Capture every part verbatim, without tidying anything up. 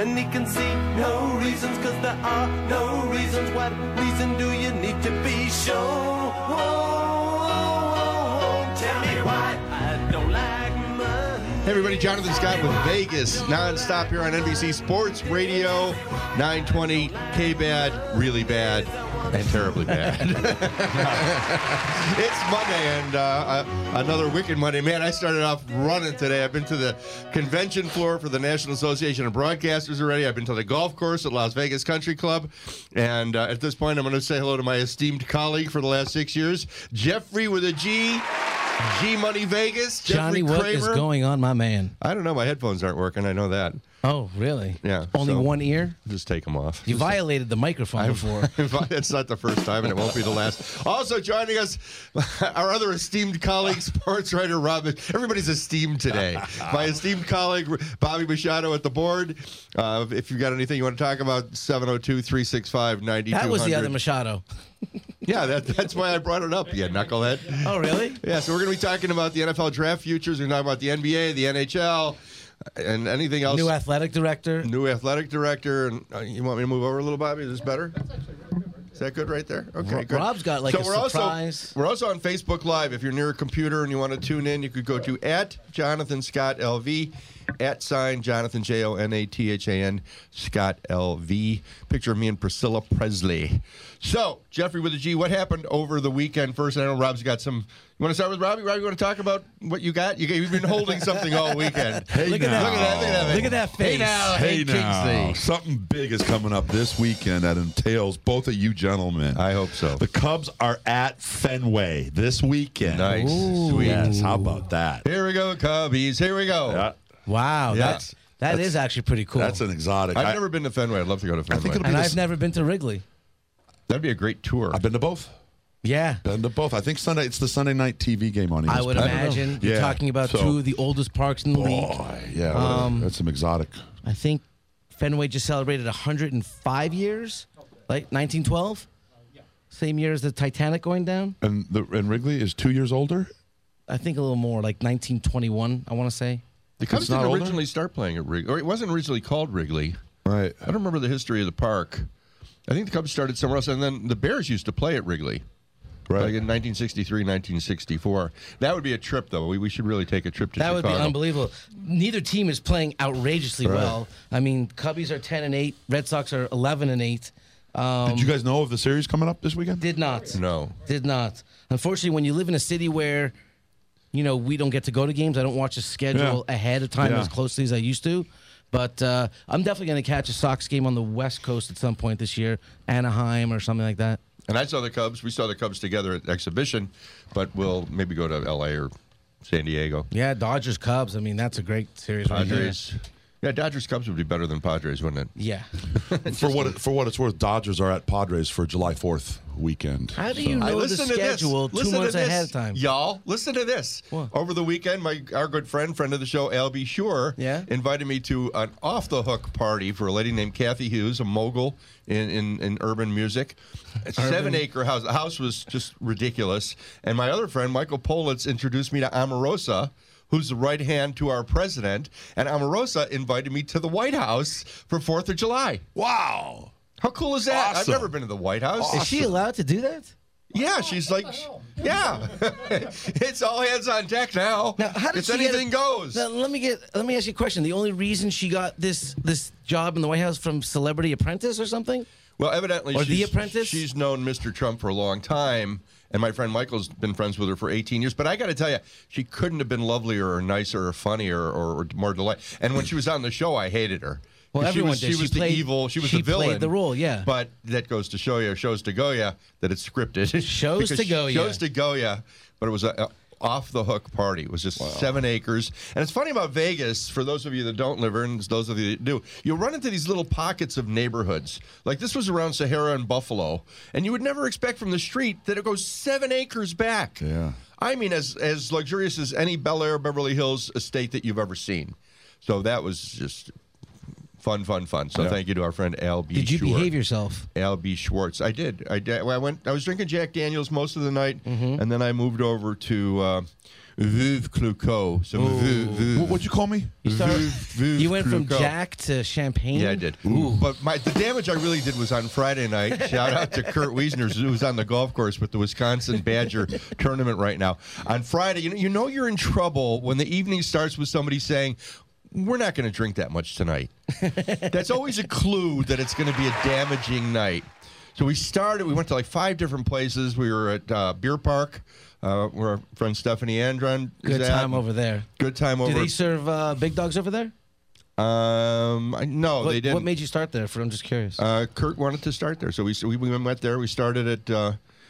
and he can see no reasons, cause there are no reasons. What reason do you need to be shown? Tell me why I don't like money. Hey everybody, Jonathan Scott with Vegas nonstop here on N B C Sports Radio, nine twenty K-Bad, really bad, and terribly bad. It's Monday and uh, another wicked Monday. Man, I started off running today. I've been to the convention floor for the National Association of Broadcasters already. I've been to the golf course at Las Vegas Country Club. And uh, at this point, I'm going to say hello to my esteemed colleague for the last six years, Jeffrey with a G. G-Money Vegas, Jeffrey Johnny, what Kramer. is going on, my man? I don't know. My headphones aren't working. I know that. Oh, really? Yeah. Only so one ear? Just take them off. You Just violated the microphone before. It's not the first time, and it won't be the last. Also joining us, our other esteemed colleague, sports writer Rob. Everybody's esteemed today. My esteemed colleague, Bobby Machado at the board. Uh, if you've got anything you want to talk about, seven oh two, three six five, nine two hundred. That was the other Machado. Yeah, that, that's why I brought it up, you knucklehead. Oh, really? Yeah, so we're going to be talking about the N F L draft futures. We're going to talk about the N B A, the N H L, and anything else. New athletic director. New athletic director. And uh, you want me to move over a little, Bobby? Is this better? That's actually really good. Is that good right there? Okay, Ro- good. Rob's got like so a we're surprise. Also, we're also on Facebook Live. If you're near a computer and you want to tune in, you could go to at Jonathan Scott L V, at sign Jonathan J O N A T H A N Scott L V. Picture of me and Priscilla Presley. So, Jeffrey with a G, what happened over the weekend first? I know Rob's got some. You want to start with Robbie? Robbie, you want to talk about what you got? You, you've been holding something all weekend. Hey Look now. at that. Look at that. Look at that. Look at that face. Hey now. Hey, Hey, now. Kingsley. Something big is coming up this weekend that entails both of you gentlemen. I hope so. The Cubs are at Fenway this weekend. Nice. Ooh. Sweet. Yes, how about that? Here we go, Cubbies. Here we go. Yeah, Wow, Yeah. that's that That's- is actually pretty cool. that's an exotic. I've I, never been to Fenway. I'd love to go to Fenway. think it'll be and this- I've never been to Wrigley. That'd be a great tour. I've been to both. Yeah. Been to both. I think Sunday. It's the Sunday night T V game on E S P N. I would I don't know. imagine you're Yeah, talking about so- two of the oldest parks in the league. Boy, yeah, Um, that's some exotic. I think Fenway just celebrated one hundred five years, like nineteen twelve. Same year as the Titanic going down. And the and Wrigley is two years older. I think a little more, like nineteen twenty-one, I want to say. the Cubs it's not didn't older? originally start playing at Wrigley, or it wasn't originally called Wrigley. Right. I don't remember the history of the park. I think the Cubs started somewhere else, and then the Bears used to play at Wrigley. Right. Like in nineteen sixty-three, nineteen sixty-four. That would be a trip, though. We, we should really take a trip to That Chicago. would be unbelievable. Neither team is playing outrageously Right. well. I mean, Cubbies are ten and eight, Red Sox are eleven and eight. Um, Did you guys know of the series coming up this weekend? Did not. No. Did not. Unfortunately, when you live in a city where, you know, we don't get to go to games, I don't watch the schedule Yeah. ahead of time Yeah. as closely as I used to. But uh, I'm definitely going to catch a Sox game on the West Coast at some point this year, Anaheim or something like that. And I saw the Cubs. We saw the Cubs together at the exhibition, but we'll maybe go to L A or San Diego. Yeah, Dodgers Cubs. I mean, that's a great series. right there. Padres. Yeah, Dodgers Cubs would be better than Padres, wouldn't it? Yeah. For what it, for what it's worth, Dodgers are at Padres for July fourth weekend. How do So- you know Hey, the listen to schedule this. two Listen to months this. ahead of time? Y'all, listen to this. What? Over the weekend, my our good friend, friend of the show, Al B. Shore, Yeah? invited me to an off-the-hook party for a lady named Kathy Hughes, a mogul in, in, in urban music. A seven-acre house. The house was just ridiculous. And my other friend, Michael Politz, introduced me to Omarosa, who's the right hand to our president. And Omarosa invited me to the White House for fourth of July. Wow. How cool is that? I've Awesome. never been to the White House. Is she allowed to do that? Yeah, she's like, yeah, it's all hands on deck now. Now, how did it's she get anything it- goes. Now, let me get. Let me ask you a question. The only reason she got this this job in the White House from Celebrity Apprentice or something? Well, evidently, Or The she's, Apprentice? she's known Mister Trump for a long time, and my friend Michael's been friends with her for eighteen years. But I got to tell you, she couldn't have been lovelier or nicer or funnier or, or more delight. And when she was on the show, I hated her. Well, 'Cause she everyone was, did. She She was played- the evil. She was she the villain. played the role, yeah. But that goes to show you, shows to go ya that it's scripted. Shows Because to go ya. Shows to go ya. But it was a, a off the hook party. It was just seven acres. And it's funny about Vegas, for those of you that don't live here and those of you that do, you'll run into these little pockets of neighborhoods. Like this was around Sahara and Buffalo. And you would never expect from the street that it goes seven acres back. Yeah. I mean, as, as luxurious as any Bel Air, Beverly Hills estate that you've ever seen. So that was just fun, fun, fun. So Yeah. thank you to our friend Al B. Did you Schwartz. behave yourself? Al B. Schwartz. I did. I did. Well, I went. I was drinking Jack Daniels most of the night, Mm-hmm. and then I moved over to uh, Veuve Clicquot. Some Veuve, Veuve. What, what'd you call me? You, started, Veuve- Veuve you went from Clicquot. Jack to champagne? Yeah, I did. But my the damage I really did was on Friday night. Shout out to Kurt Wiesner, who's on the golf course with the Wisconsin Badger tournament right now. On Friday, you know, you know you're in trouble when the evening starts with somebody saying, we're not going to drink that much tonight. That's always a clue that it's going to be a damaging night. So we started, we went to like five different places. We were at uh, Beer Park, uh, where our friend Stephanie Andron is Good at. time over there. Good time over. Do they serve uh, big dogs over there? Um, I, no, What, they didn't. what made you start there? For I'm just curious. Uh, Kurt wanted to start there, so we we, we went there. We started at uh,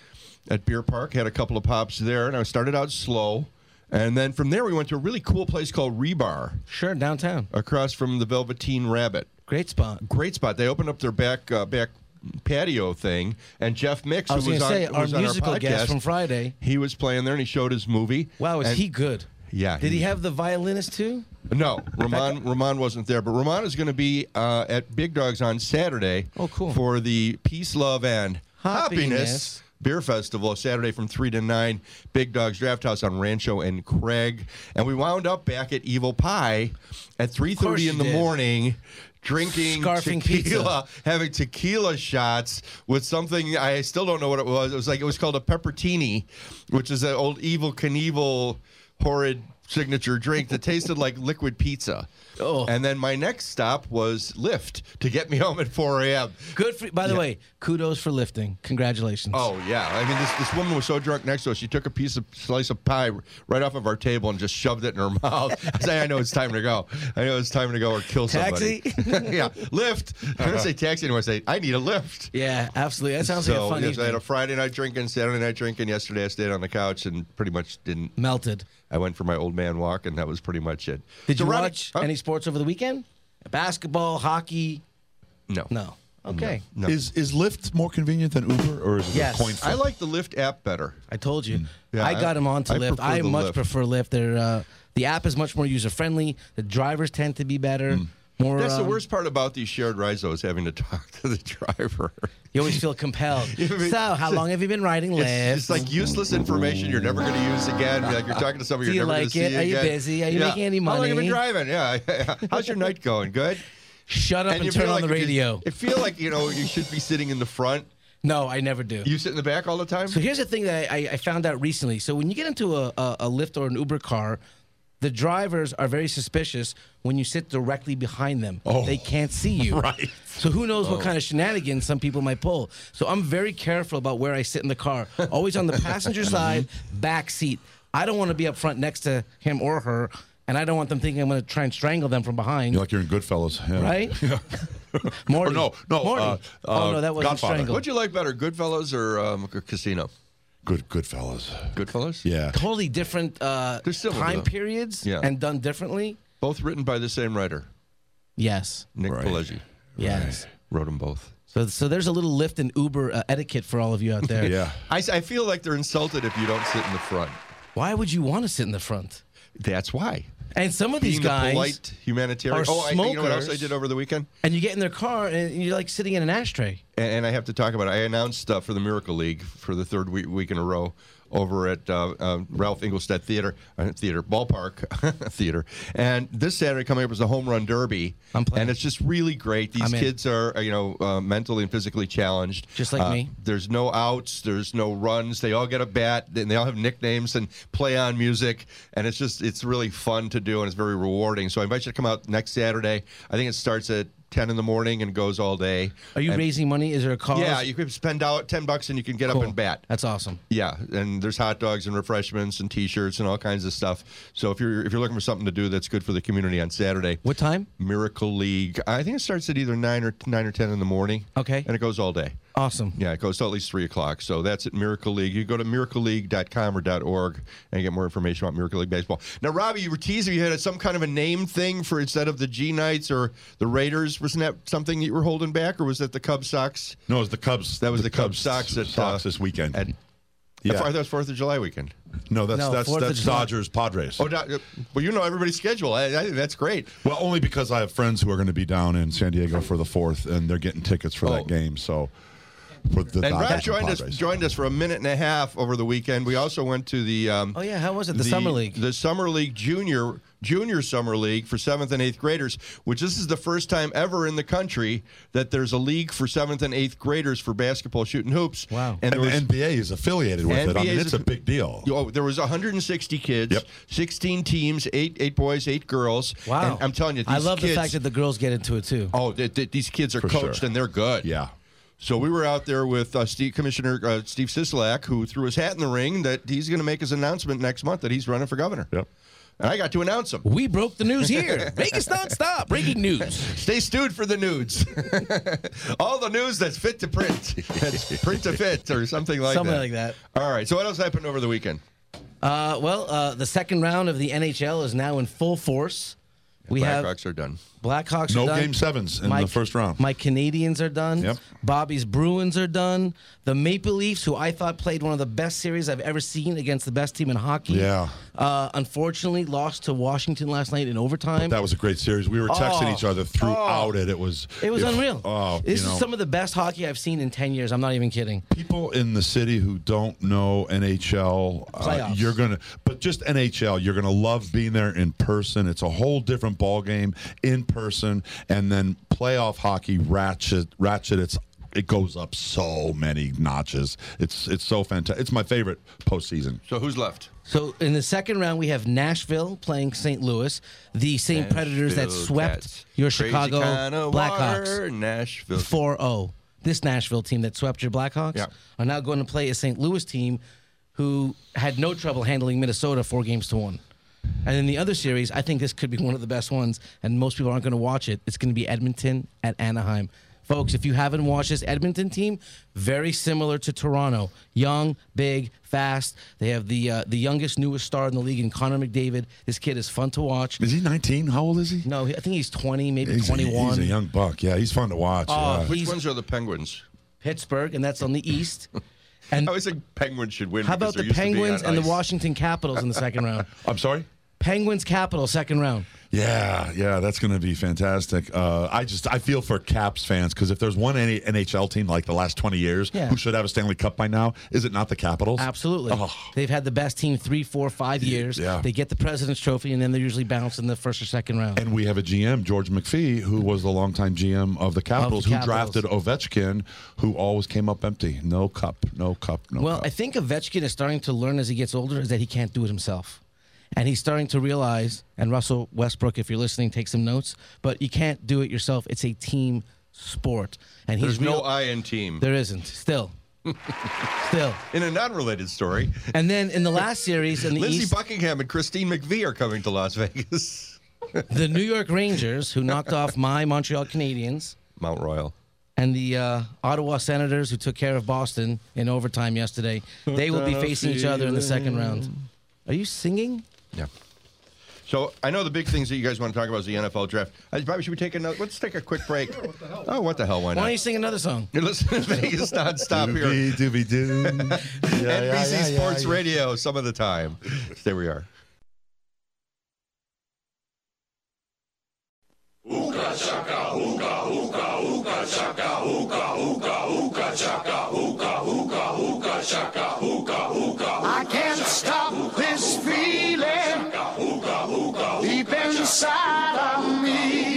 at Beer Park, had a couple of pops there, and I started out slow, and then from there we went to a really cool place called Rebar Sure, downtown. across from the Velveteen Rabbit. Great spot. Great spot. They opened up their back uh, back patio thing, and Jeff Mix, I was who was going to on, say, who our was on musical our podcast, guest from Friday. he was playing there, and he showed his movie. Wow, is and- he good? Yeah. Did he have the violinist too? No, Ramon Ramon wasn't there, but Ramon is going to be uh, at Big Dogs on Saturday. Oh, cool. For the Peace, Love, and Happiness, Happiness. Beer Festival, Saturday from three to nine, Big Dogs Draft House on Rancho and Craig. And we wound up back at Evil Pie at three thirty you in the did. morning, drinking Scarfing tequila, pizza. having tequila shots with something, I still don't know what it was. It was like, it was called a peppertini, which is an old Evil Knievel horrid signature drink that tasted like liquid pizza. Oh. And then my next stop was Lyft to get me home at four a.m. Good for. By the Yeah. way, kudos for lifting. Congratulations. Oh, yeah. I mean, this, this woman was so drunk next to us, she took a piece of slice of pie right off of our table and just shoved it in her mouth. I say, I know it's time to go. I know it's time to go or kill somebody. Taxi? Yeah, Lyft. I don't say taxi anymore. I say, I need a Lyft. Yeah, absolutely. That sounds so, like a fun yes, I had evening. a Friday night drinking, Saturday night drinking. Yesterday I stayed on the couch and pretty much didn't. Melted. I went for my old man walk, and that was pretty much it. Did So you Ronnie- watch Huh? any sports over the weekend? Basketball, hockey? No. No. Okay. No. Is is Lyft more convenient than Uber, or is it Yes. a coin flip? I like the Lyft app better. I told you. Yeah, I got I- him on to I Lyft. prefer I the much Lyft. prefer Lyft. They're, uh, the app is much more user friendly. The drivers tend to be better. More. That's the um, worst part about these shared rides, though, is having to talk to the driver. You always feel compelled. You know what I mean? So, how long have you been riding Lyft? It's, it's like useless information you're never going to use again. Like you're talking to somebody Do you're you never going like to see it? Are you again. busy? Are you Yeah. making any How long have you been money? driving? Yeah. How's your night going? Good. Shut up and, you turn feel on like the if you- radio. It feel like you know you should be sitting in the front. No, I never do. You sit in the back all the time. So here's the thing that I, I found out recently. So when you get into a, a, a Lyft or an Uber car, the drivers are very suspicious when you sit directly behind them. Oh. They can't see you. Right. So who knows what kind of shenanigans some people might pull. So I'm very careful about where I sit in the car. Always on the passenger side, back seat. I don't want to be up front next to him or her, and I don't want them thinking I'm going to try and strangle them from behind. You're like you're in Goodfellas, yeah. Right? Morty. Or no, no, Morty. uh, uh, oh, no, that wasn't Godfather. strangled. What'd you like better, Goodfellas or um, Casino? Good, Goodfellas. Goodfellas. Yeah. Totally different uh, They're similar, time though. periods Yeah. and done differently. Both written by the same writer, Yes. Nick Right. Pileggi. Yes. Wrote them both. So, so there's a little Lyft and Uber uh, etiquette for all of you out there. Yeah. I, I feel like they're insulted if you don't sit in the front. Why would you want to sit in the front? That's why. And some of these Being guys, the polite humanitarian. are Oh, I, you know what else I smokers. did over the weekend? and you get in their car and you're like sitting in an ashtray. And, and I have to talk about it. I announced uh, for the Miracle League for the third week, week in a row over at uh, uh, Ralph Engelstad Theater, uh, Theater Ballpark Theater. And this Saturday coming up is the Home Run Derby. I'm playing. And it's just really great. These I'm in. kids are, uh, you know, uh, mentally and physically challenged. Just like Uh, me. There's no outs. There's no runs. They all get a bat. And they all have nicknames and play on music. And it's just, it's really fun to do and it's very rewarding. So I invite you to come out next Saturday. I think it starts at ten in the morning and goes all day. Are you And- raising money? Is there a cause? Yeah, you can spend out ten bucks and you can get Cool. up and bat. That's awesome. Yeah, and there's hot dogs and refreshments and T-shirts and all kinds of stuff. So if you're if you're looking for something to do that's good for the community on Saturday, What time? Miracle League. I think it starts at either nine or nine or ten in the morning. Okay. and it goes all day. Awesome. Yeah, it goes till at least three o'clock. So that's at Miracle League. You go to miracle league dot com or .org and get more information about Miracle League baseball. Now, Robbie, you were teasing you had some kind of a name thing for instead of the G Knights or the Raiders. Wasn't that something that you were holding back, or was that the Cubs Sox? No, it was the Cubs. That was the, Cubs Sox at Sox uh, this weekend. At, Yeah. I thought that was Fourth of July weekend. no, that's No, that's Fourth of that's July. Dodgers Padres. Oh, do- well, you know everybody's schedule. I, I think that's great. Well, only because I have friends who are going to be down in San Diego for the fourth, and they're getting tickets for Oh. that game. So, for the And Dodgers Brad joined and us Padres. joined us for a minute and a half over the weekend. We also went to the um, Oh yeah, how was it? The, summer league. the summer league junior junior summer league for seventh and eighth graders. Which this is the first time ever in the country that there's a league for seventh and eighth graders for basketball, shooting hoops. Wow. And, And there the was, N B A is affiliated with it. I mean, N B A is it's a big deal. Oh, there was one hundred sixty kids, Yep. sixteen teams, eight eight boys, eight girls. Wow. And I'm telling you, these I love kids, the fact that the girls get into it too. oh, th- th- these kids are For coached sure. and they're good. Yeah. So we were out there with uh, Steve, Commissioner uh, Steve Sisolak, who threw his hat in the ring that he's going to make his announcement next month that he's running for governor. Yep. And I got to announce him. We broke the news here. Vegas nonstop. Breaking news. Stay stewed for the nudes. All the news that's fit to print. That's print to fit or something like Something that. like that. All right. So what else happened over the weekend? Uh, well, uh, the second round of the N H L is now in full force. We have Blackhawks are done. Blackhawks No are done. game sevens in My- the first round. My Canadians are done. Yep. Bobby's Bruins are done. The Maple Leafs, who I thought played one of the best series I've ever seen against the best team in hockey. Yeah. Uh, unfortunately, lost to Washington last night in overtime. That was a great series. We were texting Oh. each other throughout it. It was It was if- unreal. Oh, this you know, is some of the best hockey I've seen in ten years. I'm not even kidding. people in the city who don't know N H L, uh, Playoffs. you're gonna, but just N H L, you're gonna love being there in person. It's a whole different ball game in person, and then playoff hockey ratchet, ratchet. It's it goes up so many notches. It's it's so fantastic. It's my favorite postseason. So who's left? So in the second round, we have Nashville playing Saint Louis, the same Predators that Nashville swept Cats. your Crazy Chicago kinda Blackhawks water, Nashville. four oh. This Nashville team that swept your Blackhawks Yeah. are now going to play a Saint Louis team who had no trouble handling Minnesota four games to one. And in the other series, I think this could be one of the best ones, and most people aren't going to watch it. It's going to be Edmonton at Anaheim. Folks, if you haven't watched this Edmonton team, very similar to Toronto. Young, big, fast. They have the uh, the youngest, newest star in the league in Connor McDavid. This kid is fun to watch. Is he nineteen? How old is he? No, I think he's twenty, maybe He's a, twenty-one. he's a young buck. Yeah, he's fun to watch. Oh, yeah. Which He's- ones are the Penguins? Pittsburgh, and that's on the east. And I always think Penguins should win. how because about they're the used to being Penguins on and the ice. Washington Capitals in the second round? I'm sorry. Penguins Capitals second round. Yeah, yeah, that's going to be fantastic. Uh, I just I feel for Caps fans because if there's one N H L team like the last twenty years Yeah. who should have a Stanley Cup by now, is it not the Capitals? Absolutely. Oh. They've had the best team three, four, five years. Yeah. They get the President's Trophy, and then they're usually bounced in the first or second round. And we have a G M, George McPhee, who was the longtime G M of the Capitals, who Capitals. drafted Ovechkin, who always came up empty. No cup, no cup, no well, cup. I think Ovechkin is starting to learn as he gets older is that he can't do it himself. And he's starting to realize, and Russell Westbrook, if you're listening, take some notes, but you can't do it yourself. It's a team sport. And he's There's no real- I in team. There isn't. Still. Still. In a non-related story, And then in the last series in the Lindsey East, Buckingham and Christine McVie are coming to Las Vegas. the New York Rangers, who knocked off my Montreal Canadiens, Mount Royal. and the uh, Ottawa Senators, who took care of Boston in overtime yesterday, they will be facing each other in the second round. Are you singing? Yeah. So I know the big things that you guys want to talk about is the N F L draft. I probably should we take another? Let's take a quick break. Oh, what the hell? Why Why not? don't you sing another song? You're listening to Vegas nonstop here. Doobie doobie doo. Yeah, N B C yeah, yeah, Sports yeah. Radio, some of the time. There we are. I can't stop this feeling deep inside of me.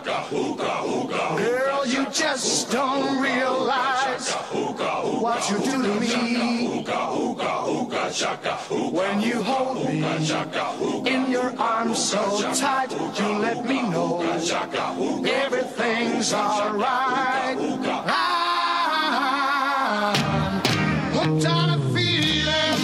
Girl, you just don't realize what you do to me. When you hold me in your arms so tight, you let me know everything's alright. I'm hooked on a feeling.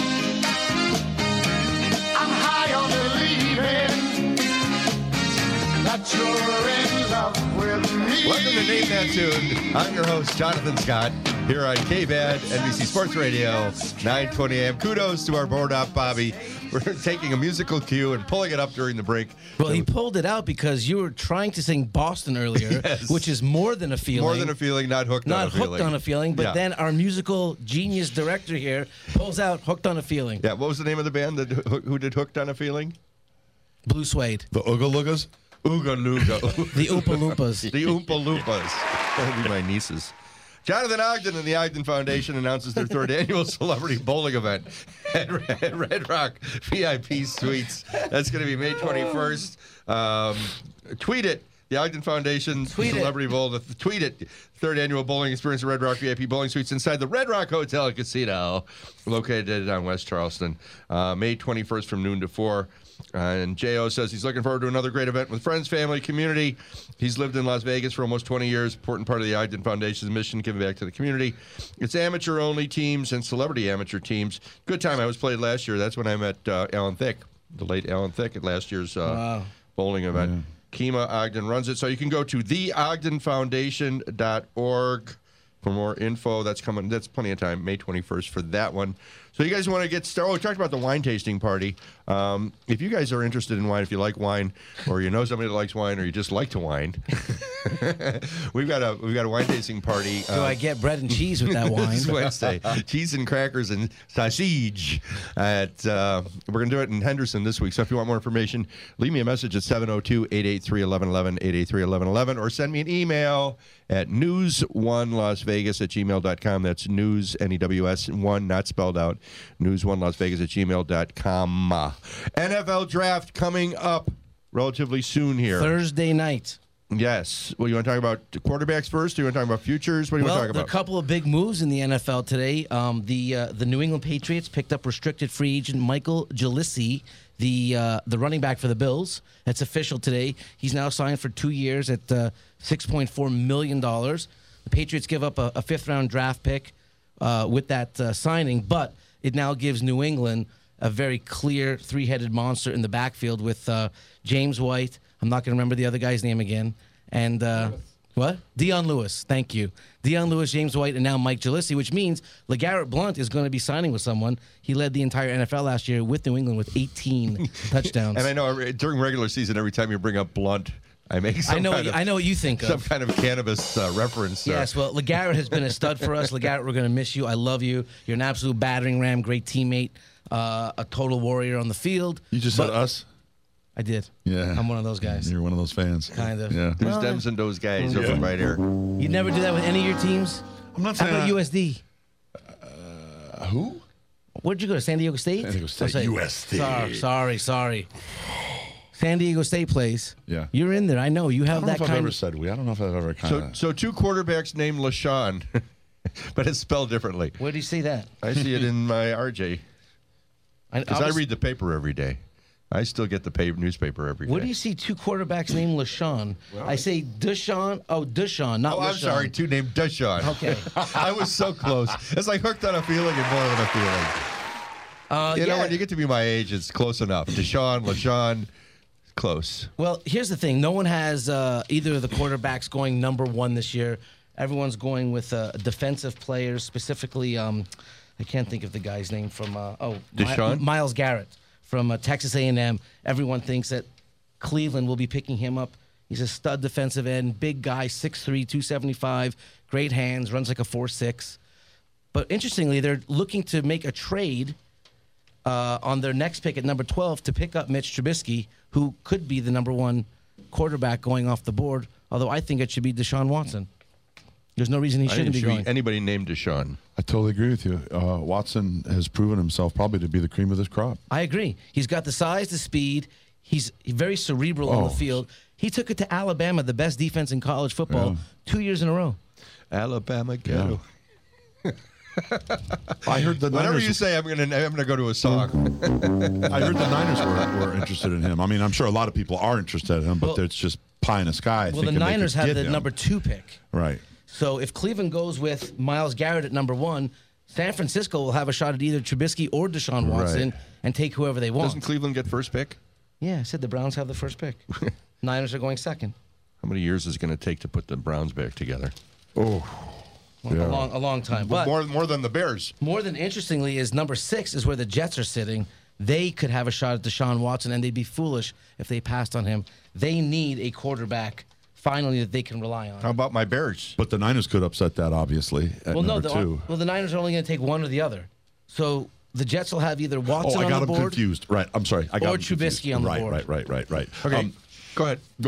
I'm high on believing that you're in love with me. Welcome to Name That Tune. I'm your host, Jonathan Scott, here on K B A D, N B C Sports Radio, nine twenty a.m. Kudos to our board op, Bobby. We're taking a musical cue and pulling it up during the break. Well, he pulled it out because you were trying to sing Boston earlier, Yes. which is more than a feeling. More than a feeling, not hooked Not on a hooked feeling. on a feeling, but Yeah. then our musical genius director here pulls out Hooked on a Feeling. Yeah, what was the name of the band that who did Hooked on a Feeling? Blue Suede. The Ooga Loogas? Ooga Looga. The Oompa Loompas. The Oompa Loompas. That would be my nieces. Jonathan Ogden and the Ogden Foundation announces their third annual celebrity bowling event at Red, Red Rock V I P Suites. That's going to be May twenty-first. Um, tweet it. The Ogden Foundation Tweet Celebrity it. Bowl. Tweet it. Third annual bowling experience at Red Rock V I P Bowling Suites inside the Red Rock Hotel and Casino, located on West Charleston. Uh, May twenty-first from noon to four. Uh, and J O says he's looking forward to another great event with friends, family, community. He's lived in Las Vegas for almost twenty years. Important part of the Ogden Foundation's mission, giving back to the community. It's amateur-only teams and celebrity amateur teams. Good time. I was played last year. That's when I met uh, Alan Thicke, the late Alan Thicke, at last year's uh, Wow. bowling event. Kima Ogden runs it. So you can go to the ogden foundation dot org for more info. That's coming. That's plenty of time. May twenty-first for that one. So you guys want to get started? Oh, we talked about the wine tasting party. Um, if you guys are interested in wine, if you like wine, or you know somebody that likes wine, or you just like to wine, we've got a we've got a wine tasting party. Do I get bread and cheese with that wine? This Wednesday, cheese and crackers and sausage. At uh, we're gonna do it in Henderson this week. So if you want more information, leave me a message at seven oh two, eight eight three, one one one one, eight eight three, one one one one, or send me an email at news one las vegas at gmail dot com. That's news N E W S one, not spelled out. news one las vegas at gmail dot com. N F L draft coming up relatively soon here. Thursday night. Yes. Well, you want to talk about quarterbacks first? Or you want to talk about futures? What do you Well, want to talk there are a about? couple of big moves in the N F L today. Um, the uh, the New England Patriots picked up restricted free agent Michael Gillespie, the uh, the running back for the Bills. That's official today. He's now signed for two years at uh, six point four million dollars. The Patriots give up a, a fifth round draft pick uh, with that uh, signing, but it now gives New England a very clear three-headed monster in the backfield with uh, James White. I'm not going to remember the other guy's name again. And uh, what? Deion Lewis. Thank you. Deion Lewis, James White, and now Mike Gillespie, which means LeGarrette Blount is going to be signing with someone. He led the entire N F L last year with New England with eighteen touchdowns. And I know during regular season, every time you bring up Blunt, I make some I know. kind What of, you, I know what you think some of. kind of cannabis uh, reference. there. Yes, well, LeGarrette has been a stud for us. LeGarrette, we're going to miss you. I love you. You're an absolute battering ram, great teammate, uh, a total warrior on the field. You just But- said us? I did. Yeah. I'm one of those guys. You're one of those fans. Kind of. Yeah. There's Well, Dems and those guys Yeah. over right here. You'd never do that with any of your teams? I'm not How saying about I- U S D? Uh, who? Where'd you go to? San Diego State? San Diego State, Oh, sorry. U S D. Sorry, sorry, sorry. San Diego State plays. Yeah. You're in there. I know. You I have don't know that if I've kind ever of. said we. I don't know if I've ever kind So, of. so two quarterbacks named LaShawn, but it's spelled differently. Where do you see that? I see it in my R J I, because I was- read the paper every day. I still get the paper, newspaper every day. Where do you see two quarterbacks named LaShawn? I say Deshaun. Oh, Deshaun, not Oh, I'm LaShawn. sorry. Two named Deshaun. Okay. I was so close. It's like hooked on a feeling and more than a feeling. Uh, You yeah. know, when you get to be my age, it's close enough. Deshaun, LaShawn, close. Well, here's the thing. No one has uh, either of the quarterbacks going number one this year. Everyone's going with uh, defensive players, specifically, um, I can't think of the guy's name from, uh, oh, Mi- Deshaun? Myles Garrett from uh, Texas A and M. Everyone thinks that Cleveland will be picking him up. He's a stud defensive end, big guy, six three, two seventy-five, great hands, runs like a four six. But interestingly, they're looking to make a trade uh, on their next pick at number twelve to pick up Mitch Trubisky, who could be the number one quarterback going off the board, although I think it should be Deshaun Watson. There's no reason he I shouldn't didn't be see going. anybody named Deshaun. I totally agree with you. Uh, Watson has proven himself probably to be the cream of this crop. I agree. He's got the size, the speed. He's very cerebral on Oh. the field. He took it to Alabama, the best defense in college football, Yeah. two years in a row. Alabama ghetto. I heard the Whatever Niners. you say, I'm gonna I'm gonna go to a song. I heard the Niners were, were interested in him. I mean, I'm sure a lot of people are interested in him, but Well- it's just pie in the sky. Well, the thinking they Niners could have get the him. number two pick. Right. So if Cleveland goes with Myles Garrett at number one, San Francisco will have a shot at either Trubisky or Deshaun Watson and take whoever they want. Doesn't Cleveland get first pick? Yeah, I said the Browns have the first pick. Niners are going second. How many years is it going to take to put the Browns back together? Oh, A Yeah. long, a long time. But more more than the Bears. more than interestingly is number six is where the Jets are sitting. They could have a shot at Deshaun Watson, and they'd be foolish if they passed on him. They need a quarterback finally that they can rely on. How about my Bears? but the Niners could upset that, obviously, at well, no, number the, two. well, the Niners are only going to take one or the other. So the Jets will have either Oh, Watson I on got the him board. confused. Right. I'm sorry. I got Or him confused. Trubisky on the right, board. Right, right, right, right. Okay, Um, go ahead. go ahead.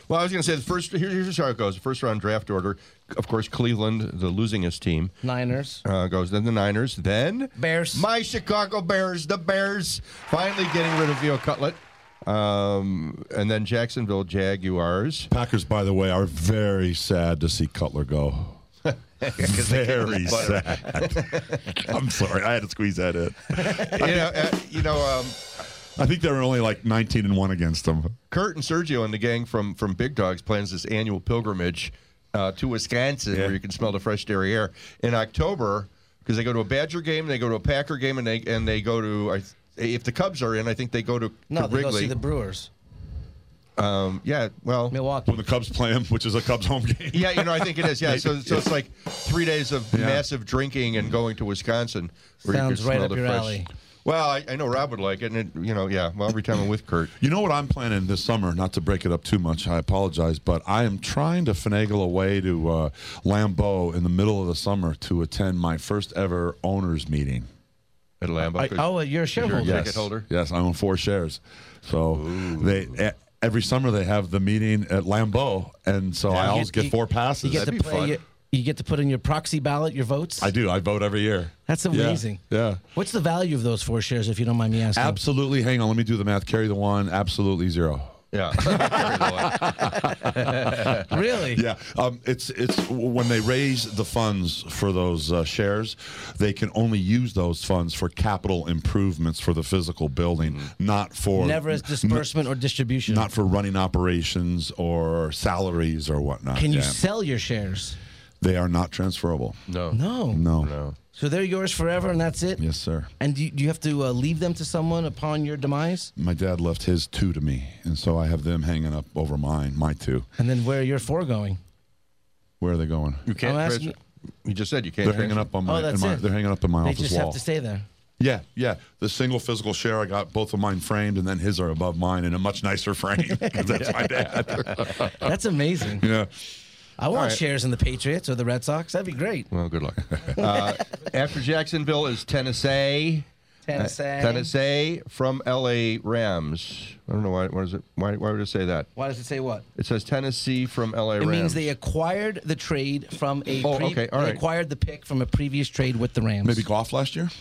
Well, I was going to say the first. Here, here's how it goes. The first round draft order, of course, Cleveland, the losingest team, Niners. uh, goes. Then the Niners. Then Bears. My Chicago Bears. The Bears finally getting rid of Vio Cutlet. Um, and then Jacksonville Jaguars. Packers, by the way, are very sad to see Cutler go. Very sad. I'm sorry, I had to squeeze that in. you know, uh, you know um, I think they were only like nineteen and one against them. Kurt and Sergio and the gang from from Big Dogs plans this annual pilgrimage uh, to Wisconsin, Yeah. where you can smell the fresh dairy air in October, because they go to a Badger game, they go to a Packer game, and they and they go to. I, if the Cubs are in, I think they go to, No, to they Wrigley. go see the Brewers. um, yeah, well, Milwaukee. When the Cubs play them, which is a Cubs home game. yeah, you know, I think it is. Yeah, so so it's like three days of Yeah. massive drinking and going to Wisconsin. Where Sounds you can right smell up the your fresh. alley. Well, I, I know Rob would like it, and it, you know, yeah. Well, every time I'm with Kurt, You know what I'm planning this summer? Not to break it up too much, I apologize, but I am trying to finagle a way to uh, Lambeau in the middle of the summer to attend my first ever owners meeting. at Lambeau. I, 'cause oh, you're a shareholder. Yes. ticket holder? Yes, I own four shares. So they e- every summer they have the meeting at Lambeau, and so I You always get you- four passes. You get That'd to be play. fun. Your, you get to put in your proxy ballot, your votes. I do. I vote every year. That's Yeah, amazing. Yeah. What's the value of those four shares, if you don't mind me asking? Absolutely. Hang on. Let me do the math. Carry the one. Absolutely zero. Yeah. Really? Yeah, um, it's it's when they raise the funds for those uh, shares, they can only use those funds for capital improvements for the physical building, not for Never as disbursement or distribution. not for running operations or salaries or whatnot. Can you Yeah. sell your shares? They are not transferable. no. No. No. No. So they're yours forever, and that's it. Yes, sir. And do you, do you have to uh, leave them to someone upon your demise? My dad left his two to me, and so I have them hanging up over mine. My two. And then where are your four going? Where are they going? You can't. I'm transfer- asking- You just said you can't. They're hanging transfer. up on my. Oh, that's in my it. They're hanging up in my They office just wall. have to stay there. Yeah, yeah. The single physical share, I got both of mine framed, and then his are above mine in a much nicer frame because that's my dad. That's amazing. yeah. I want right. shares in the Patriots or the Red Sox. That'd be great. Well, good luck. Uh, after Jacksonville is Tennessee. Tennessee. Uh, Tennessee from L A Rams. I don't know why. What is it? Why, why would it say that? Why does it say what? It says Tennessee from L A It Rams. means they acquired the trade from a. Oh, pre- okay, all they right. acquired the pick from a previous trade with the Rams. Maybe golf last year?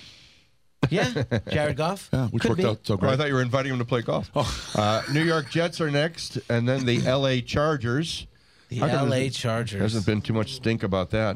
Yeah, Jared Goff. Yeah, which Could worked be. out so Oh, I great. thought you were inviting him to play golf. Oh. Uh, New York Jets are next, and then the L A Chargers. The How come L A there's- Chargers. Hasn't been too much stink about that.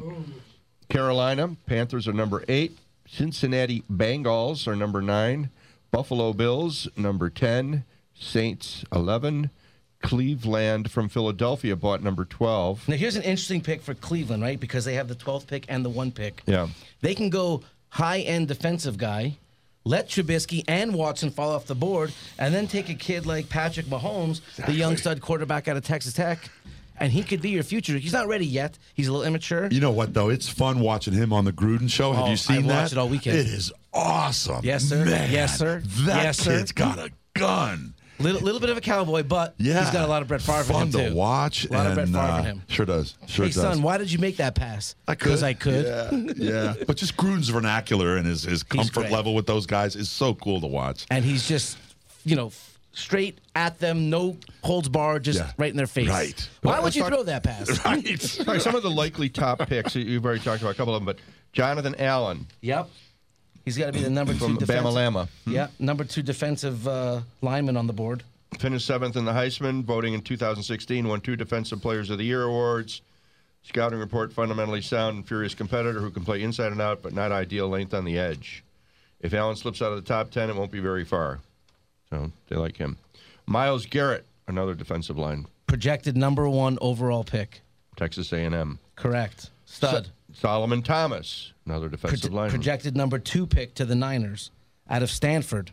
Carolina Panthers are number eight. Cincinnati Bengals are number nine. Buffalo Bills number ten. Saints eleven. Cleveland from Philadelphia bought number twelve. Now here's an interesting pick for Cleveland, right? Because they have the twelfth pick and the one pick. Yeah. They can go high-end defensive guy, let Trubisky and Watson fall off the board, and then take a kid like Patrick Mahomes, the young stud quarterback out of Texas Tech, and he could be your future. He's not ready yet. He's a little immature. You know what, though? It's fun watching him on the Gruden show. Have Oh, you seen I've that? watched it all weekend. It is awesome. Yes, sir. Man, Yes, sir. That Yes, sir. kid's got a gun. Little, little bit of a cowboy, but Yeah. he's got a lot of Brett Favre Fun in him, to too. watch. A lot of and, Brett Favre uh, in him. Sure does. Sure Hey, does. son, why did you make that pass? I could. Because I could. Yeah, yeah. But just Gruden's vernacular and his, his comfort great. level with those guys is so cool to watch. And he's just, you know, straight at them, no holds barred, just Yeah. right in their face. Right. Why Well, would let's you talk- throw that pass? Right. All right, some of the likely top picks, you've already talked about a couple of them, but Jonathan Allen Yep. He's got to be the number two from defensive. Bama Lama. Yeah, number two defensive uh, lineman on the board. Finished seventh in the Heisman, voting in two thousand sixteen, won two Defensive Players of the Year awards. Scouting report, fundamentally sound and furious competitor who can play inside and out, but not ideal length on the edge. If Allen slips out of the top ten, it won't be very far. So they like him. Miles Garrett, another defensive line, Projected number one overall pick. Texas A and M. Correct. Stud. So- Solomon Thomas, another defensive Proje- lineman. projected number two pick to the Niners out of Stanford.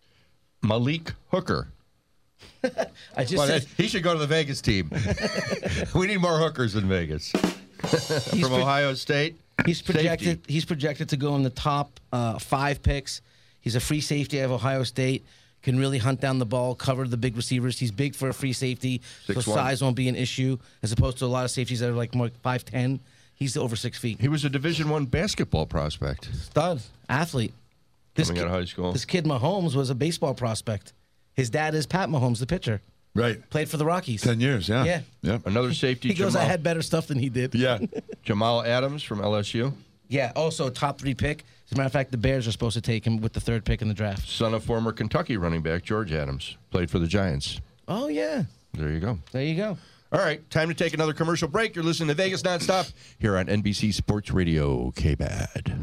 Malik Hooker. I just Well, said that- he should go to the Vegas team. We need more hookers in Vegas. he's, From pro- Ohio State. he's projected. Safety. He's projected to go in the top uh, five picks. He's a free safety out of Ohio State. Can really hunt down the ball, cover the big receivers. He's big for a free safety, so six one. size won't be an issue. As opposed to a lot of safeties that are like more five ten. He's over six feet. He was a Division One basketball prospect Stud athlete. This coming kid, out of high school. this kid Mahomes was a baseball prospect. His dad is Pat Mahomes, the pitcher. Right. Played for the Rockies. Ten years, yeah. Yeah. Yeah. Another safety. He goes, Jamal, I had better stuff than he did. Yeah. Jamal Adams from L S U, Yeah, also top three pick. As a matter of fact, the Bears are supposed to take him with the third pick in the draft. son of former Kentucky running back George Adams, played for the Giants. Oh, yeah. There you go. There you go. All right, time to take another commercial break. You're listening to Vegas Nonstop here on N B C Sports Radio, K-Bad.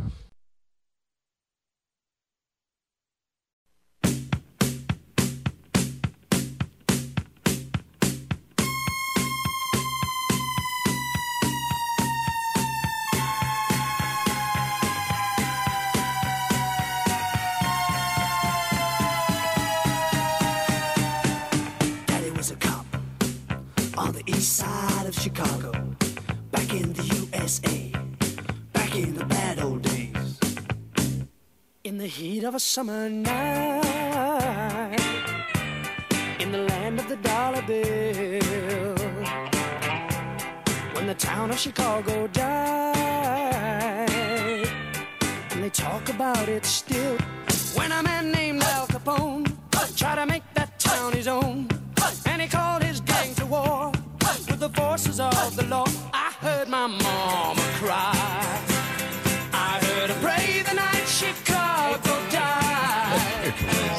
Daddy was a cop on the east side of Chicago, back in the U S A, back in the bad old days. In the heat of a summer night, in the land of the dollar bill, when the town of Chicago died, and they talk about it still. When a man named Al Capone tried to make that town his own, and he called his gang to war with the forces of the law. I heard my mama cry, I heard her pray the night Chicago died.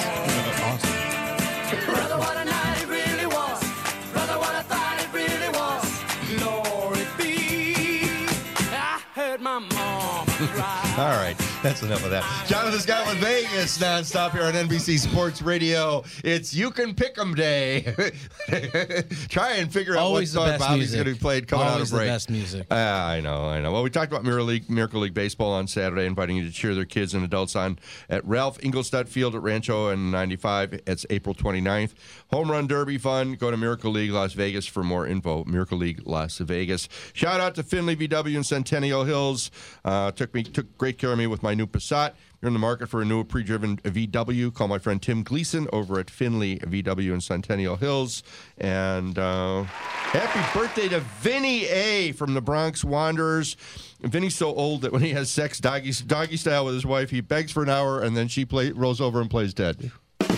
Brother, what a night it really was. Brother, what I thought it really was. Lord, it be, I heard my mama cry. All right, that's enough of that. Jonathan Scott with Vegas Nonstop here on N B C Sports Radio. It's You Can Pick 'em Day. Try and figure out Always the what song best Bobby's music. going to be played coming Always out of break. the best music. Ah, I know, I know. Well, we talked about Miracle League, Miracle League Baseball on Saturday, inviting you to cheer their kids and adults on at Ralph Ingolstadt Field at Rancho and ninety-five. It's April twenty-ninth. Home Run Derby fun. Go to Miracle League Las Vegas for more info. Miracle League Las Vegas. Shout out to Finley V W in Centennial Hills. Uh, took me took great care of me with my new Passat. You're in the market for a new pre-driven V W. Call my friend Tim Gleason over at Finley V W in Centennial Hills. And uh, happy birthday to Vinny A. from the Bronx Wanderers. Vinny's so old that when he has sex doggy, doggy style with his wife, he begs for an hour and then she play, rolls over and plays dead.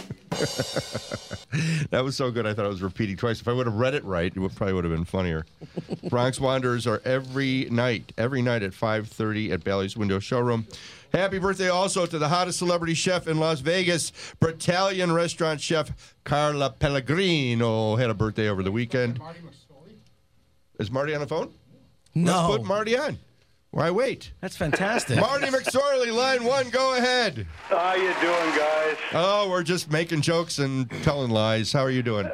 That was so good, I thought I was repeating twice. If I would have read it right, it would, probably would have been funnier. Bronx Wanderers are every night, every night at five thirty at Bally's Window Showroom. Happy birthday also to the hottest celebrity chef in Las Vegas, Battalion restaurant chef Carla Pellegrino. Had a birthday over the weekend. Is Marty on the phone? No. Let's put Marty on. Why wait? That's fantastic. Marty McSorley, line one, go ahead. How you doing, guys? Oh, we're just making jokes and telling lies. How are you doing?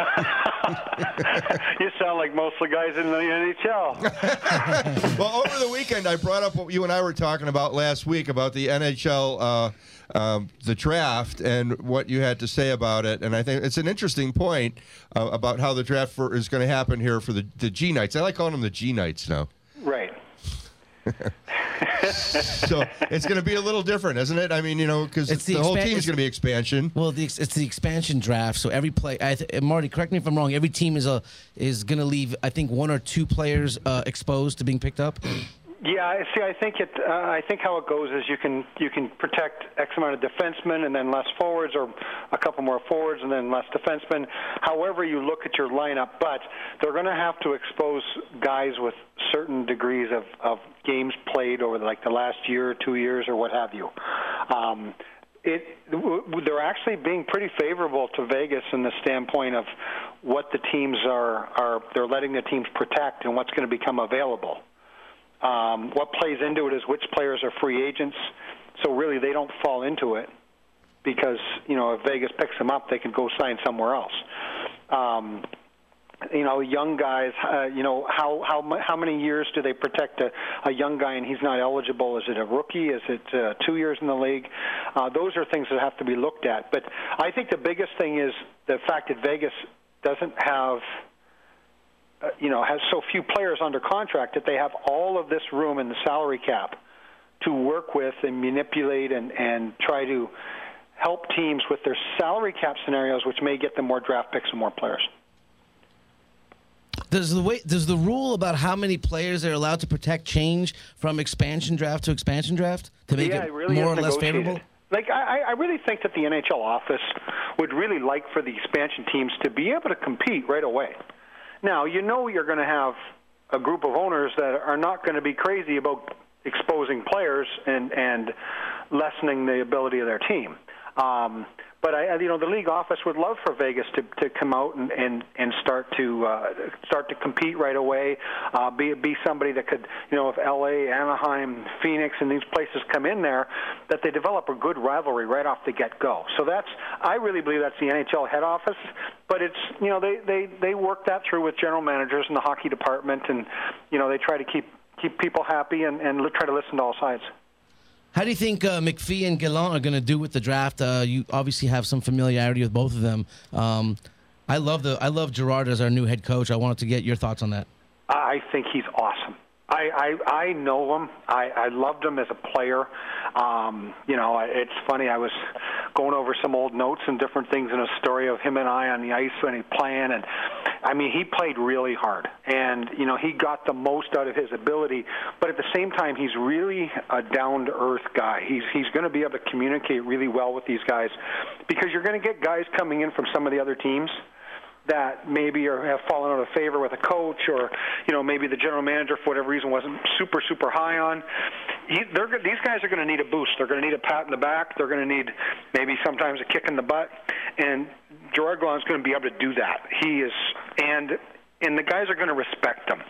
You sound like most of the guys in the N H L. Well, over the weekend, I brought up what you and I were talking about last week about the N H L, uh, um, the draft, and what you had to say about it. And I think it's an interesting point uh, about how the draft for, is going to happen here for the, the G Knights. I like calling them the G Knights now. Right. So it's going to be a little different, isn't it? I mean, you know, because It's the, the whole expan- team is it's- going to be expansion. Well, the, ex- it's the expansion draft, so every play. I th- Marty, correct me if I'm wrong. Every team is a is going to leave, I think, one or two players uh, exposed to being picked up. Yeah, I see. I think it. Uh, I think how it goes is you can you can protect X amount of defensemen and then less forwards, or a couple more forwards and then less defensemen. However, you look at your lineup, but they're going to have to expose guys with certain degrees of, of games played over like the last year or two years or what have you. Um, it they're actually being pretty favorable to Vegas in the standpoint of what the teams are are they're letting the teams protect and what's going to become available. Um, what plays into it is which players are free agents, so really they don't fall into it because, you know, if Vegas picks them up, they can go sign somewhere else. Um, you know, young guys, uh, you know, how how how many years do they protect a, a young guy and he's not eligible? Is it a rookie? Is it uh, two years in the league? Uh, those are things that have to be looked at. But I think the biggest thing is the fact that Vegas doesn't have – Uh, you know, has so few players under contract that they have all of this room in the salary cap to work with and manipulate and, and try to help teams with their salary cap scenarios, which may get them more draft picks and more players. Does the way does the rule about how many players they're allowed to protect change from expansion draft to expansion draft to make Yeah, it it really more or is less negotiated. favorable? Like, I, I really think that the N H L office would really like for the expansion teams to be able to compete right away. Now, you know you're going to have a group of owners that are not going to be crazy about exposing players and, and lessening the ability of their team. Um, but I, you know, the league office would love for Vegas to, to come out and, and, and start to uh, start to compete right away. Uh, be be somebody that could, you know, if L A, Anaheim, Phoenix, and these places come in there, that they develop a good rivalry right off the get-go. So that's, I really believe that's the N H L head office. But it's, you know, they they they work that through with general managers in the hockey department, and you know, they try to keep keep people happy and, and try to listen to all sides. How do you think uh, McPhee and Gallant are going to do with the draft? Uh, you obviously have some familiarity with both of them. Um, I love the I love Gerard as our new head coach. I wanted to get your thoughts on that. I think he's awesome. I, I, I know him. I, I loved him as a player. Um, you know, it's funny. I was going over some old notes and different things in a story of him and I on the ice when he playing, and I mean, he played really hard, and you know, he got the most out of his ability. But at the same time, he's really a down-to-earth guy. He's he's going to be able to communicate really well with these guys, because you're going to get guys coming in from some of the other teams that maybe are, have fallen out of favor with a coach, or you know, maybe the general manager for whatever reason wasn't super super high on. He, they're, these guys are going to need a boost. They're going to need a pat in the back. They're going to need maybe sometimes a kick in the butt. And Gerard Gallant is going to be able to do that. He is, and and the guys are going to respect him,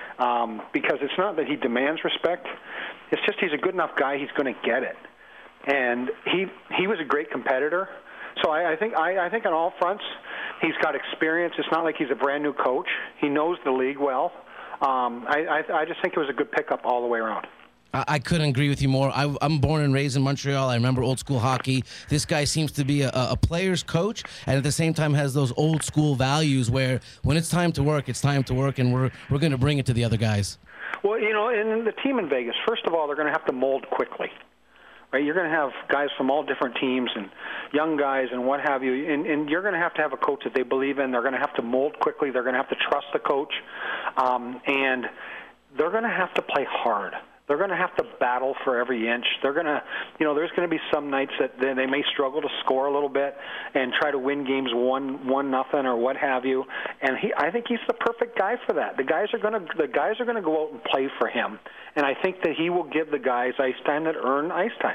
um, because it's not that he demands respect. It's just he's a good enough guy. He's going to get it. And he he was a great competitor. So I, I think I, I think on all fronts, he's got experience. It's not like he's a brand new coach. He knows the league well. Um, I, I I just think it was a good pickup all the way around. I, I couldn't agree with you more. I, I'm born and raised in Montreal. I remember old school hockey. This guy seems to be a, a player's coach, and at the same time has those old school values where when it's time to work, it's time to work, and we're we're going to bring it to the other guys. Well, you know, and the team in Vegas, first of all, they're going to have to mold quickly. Right, you're going to have guys from all different teams and young guys and what have you, and, and you're going to have to have a coach that they believe in. They're going to have to mold quickly. They're going to have to trust the coach, um, and they're going to have to play hard. They're going to have to battle for every inch. They're going to, you know, there's going to be some nights that they, they may struggle to score a little bit and try to win games one one nothing or what have you. And he, I think he's the perfect guy for that. The guys are going to the guys are going to go out and play for him, and I think that he will give the guys ice time that earn ice time.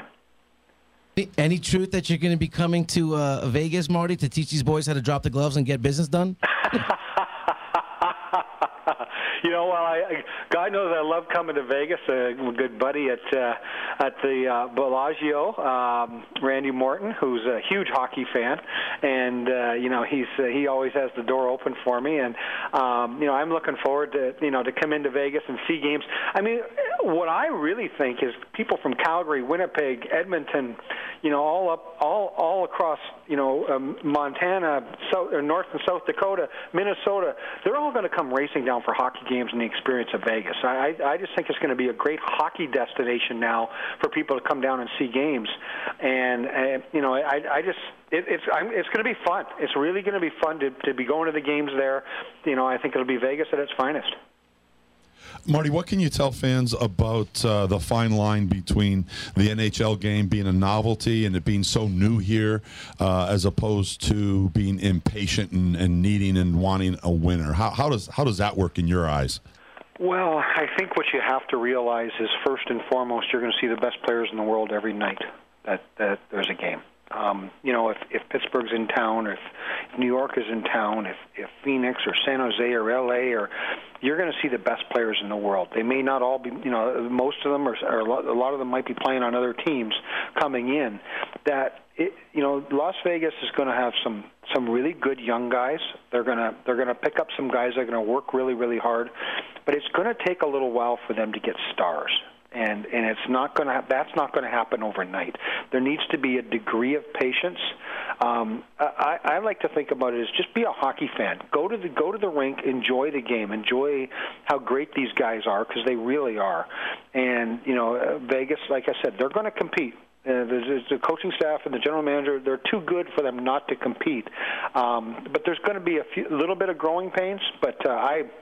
Any truth that you're going to be coming to uh, Vegas, Marty, to teach these boys how to drop the gloves and get business done? You know, well, I, God knows I love coming to Vegas. A good buddy at uh, at the uh, Bellagio, um, Randy Morton, who's a huge hockey fan, and uh, you know, he's uh, he always has the door open for me, and um, you know, I'm looking forward to you know to come into Vegas and see games. I mean, what I really think is people from Calgary, Winnipeg, Edmonton, you know, all up, all all across, you know, um, Montana, South, or North and South Dakota, Minnesota, they're all going to come racing down for hockey games and the experience of Vegas. I, I just think it's going to be a great hockey destination now for people to come down and see games. And, uh, you know, I, I just, it, it's I'm, it's going to be fun. It's really going to be fun to, to be going to the games there. You know, I think it'll be Vegas at its finest. Marty, what can you tell fans about uh, the fine line between the N H L game being a novelty and it being so new here uh, as opposed to being impatient and, and needing and wanting a winner? How, how does how does that work in your eyes? Well, I think what you have to realize is first and foremost you're going to see the best players in the world every night that, that there's a game. Um, you know, if, if Pittsburgh's in town, or if New York is in town, if, if Phoenix or San Jose or L A, or you're going to see the best players in the world. They may not all be, you know, most of them, are, or a lot of them might be playing on other teams coming in. That, it, you know, Las Vegas is going to have some some really good young guys. They're going to they're going to pick up some guys that are going to work really, really hard. But it's going to take a little while for them to get stars. And and it's not going to that's not going to happen overnight. There needs to be a degree of patience. Um, I, I like to think about it as just be a hockey fan. Go to the go to the rink, enjoy the game, enjoy how great these guys are, because they really are. And you know, uh, Vegas, like I said, they're going to compete. Uh, the, the coaching staff and the general manager, they're too good for them not to compete. Um, but there's going to be a few, little bit of growing pains. But uh, I.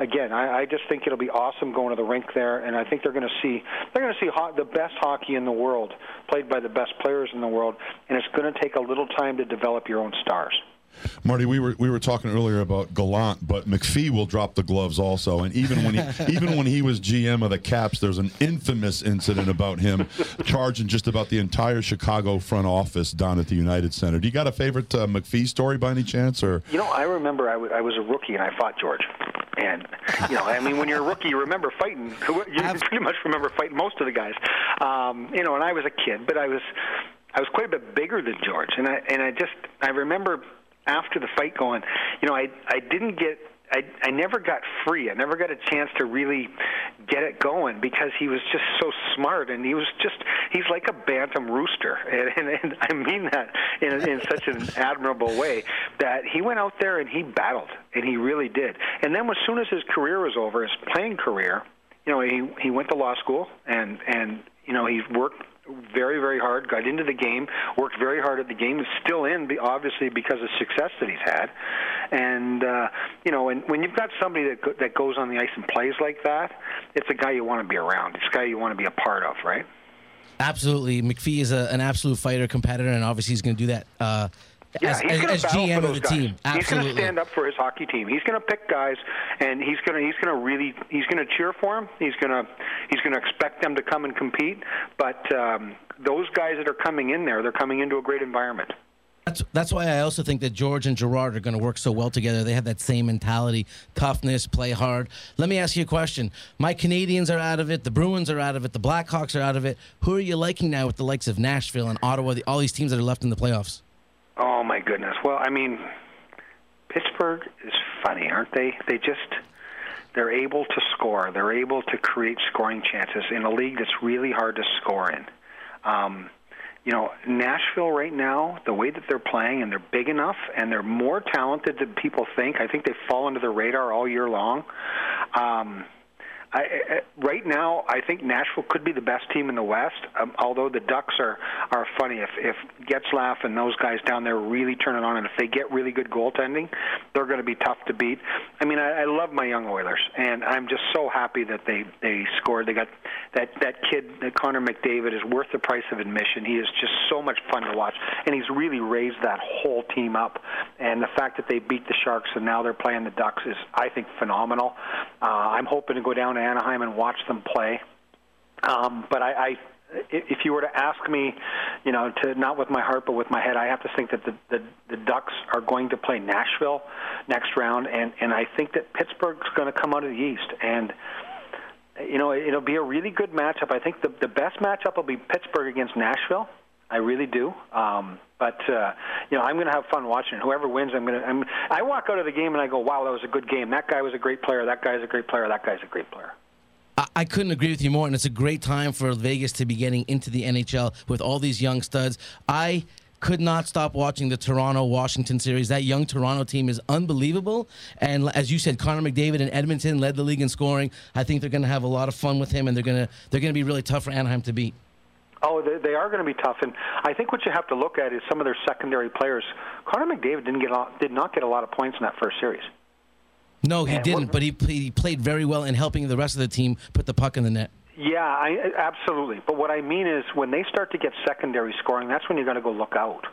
again, I, I just think it'll be awesome going to the rink there, and I think they're going to see they're going to see ho- the best hockey in the world played by the best players in the world, and it's going to take a little time to develop your own stars. Marty, we were we were talking earlier about Gallant, but McPhee will drop the gloves also. And even when he even when he was G M of the Caps, there's an infamous incident about him charging just about the entire Chicago front office down at the United Center. Do you got a favorite uh, McPhee story by any chance? Or you know, I remember I, w- I was a rookie and I fought George. And, you know, I mean, when you're a rookie, you remember fighting. You pretty much remember fighting most of the guys. Um, you know, and I was a kid, but I was I was quite a bit bigger than George. And I and I just I remember after the fight going, you know, I I didn't get I I never got free. I never got a chance to really get it going because he was just so smart, and he was just he's like a bantam rooster, and, and, and I mean that in in such an admirable way that he went out there and he battled, and he really did. And then as soon as his career was over, his playing career, you know, he he went to law school, and and you know, he worked very, very hard, got into the game, worked very hard at the game, is still in, obviously, because of success that he's had. And, uh, you know, and when you've got somebody that go, that goes on the ice and plays like that, it's a guy you want to be around. It's a guy you want to be a part of, right? Absolutely. McPhee is a, an absolute fighter, competitor, and obviously he's going to do that uh, Yeah, as, he's as, going as to battle G M for of those the guys. team. He's Absolutely. going to stand up for his hockey team. He's going to pick guys, and he's going to he's going to really he's going to cheer for him. He's going to he's going to expect them to come and compete. But um, those guys that are coming in there, they're coming into a great environment. That's that's why I also think that George and Gerard are going to work so well together. They have that same mentality, toughness, play hard. Let me ask you a question. My Canadians are out of it. The Bruins are out of it. The Blackhawks are out of it. Who are you liking now with the likes of Nashville and Ottawa, the, all these teams that are left in the playoffs? Oh, my goodness. Well, I mean, Pittsburgh is funny, aren't they? They just, they're able to score. They're able to create scoring chances in a league that's really hard to score in. Um, you know, Nashville right now, the way that they're playing, and they're big enough, and they're more talented than people think. I think they've fallen to the radar all year long. Um I, I, right now, I think Nashville could be the best team in the West, um, although the Ducks are, are funny. If, if Getzlaf and those guys down there really turn it on, and if they get really good goaltending, they're going to be tough to beat. I mean, I, I love my young Oilers, and I'm just so happy that they, they scored. They got that, that kid, that Connor McDavid, is worth the price of admission. He is just so much fun to watch, and he's really raised that whole team up. And the fact that they beat the Sharks and now they're playing the Ducks is, I think, phenomenal. Uh, I'm hoping to go down to Anaheim and watch them play. Um, but I, I, if you were to ask me, you know, to not with my heart but with my head, I have to think that the, the, the Ducks are going to play Nashville next round, and, and I think that Pittsburgh's going to come out of the East. And, you know, it'll be a really good matchup. I think the, the best matchup will be Pittsburgh against Nashville. I really do. Um, but, uh, you know, I'm going to have fun watching it. Whoever wins, I'm going to I'm, – I walk out of the game and I go, wow, that was a good game. That guy was a great player. That guy's a great player. That guy's a great player. I, I couldn't agree with you more, and it's a great time for Vegas to be getting into the N H L with all these young studs. I could not stop watching the Toronto-Washington series. That young Toronto team is unbelievable. And as you said, Connor McDavid in Edmonton led the league in scoring. I think they're going to have a lot of fun with him, and they're going to they're going to be really tough for Anaheim to beat. Oh, they, they are going to be tough, and I think what you have to look at is some of their secondary players. Connor McDavid didn't get a lot, did not get a lot of points in that first series. No, he And didn't, what- but he, he played very well in helping the rest of the team put the puck in the net. Yeah, I, absolutely. But what I mean is when they start to get secondary scoring, that's when you got to go look out.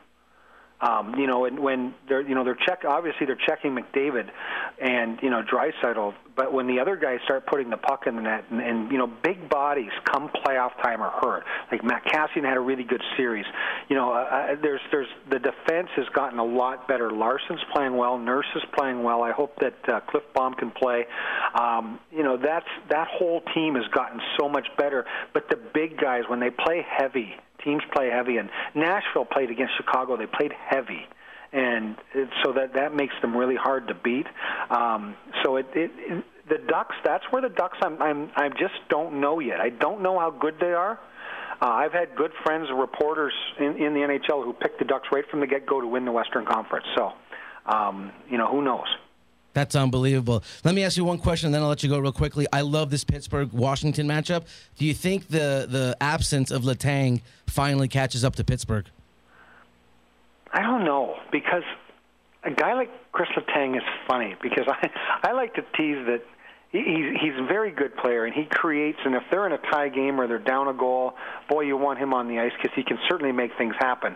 Um, you know, and when they're, you know, they're check. Obviously, they're checking McDavid and you know Draisaitl. But when the other guys start putting the puck in the net, and, and you know, big bodies come playoff time are hurt. Like Matt Cassian had a really good series. You know, uh, there's there's the defense has gotten a lot better. Larson's playing well. Nurse is playing well. I hope that uh, Cliff Baum can play. Um, you know, that's that whole team has gotten so much better. But the big guys, when they play heavy. Teams play heavy, and Nashville played against Chicago. They played heavy, and it, so that that makes them really hard to beat. Um, so it, it, it the Ducks. That's where the Ducks. I'm, I'm I just don't know yet. I don't know how good they are. Uh, I've had good friends, reporters in, in the N H L who picked the Ducks right from the get-go to win the Western Conference. So, um, you know, who knows? That's unbelievable. Let me ask you one question, and then I'll let you go real quickly. I love this Pittsburgh-Washington matchup. Do you think the, the absence of Letang finally catches up to Pittsburgh? I don't know, because a guy like Chris Letang is funny, because I, I like to tease that he, he's he's a very good player, and he creates. And if they're in a tie game or they're down a goal, boy, you want him on the ice because he can certainly make things happen.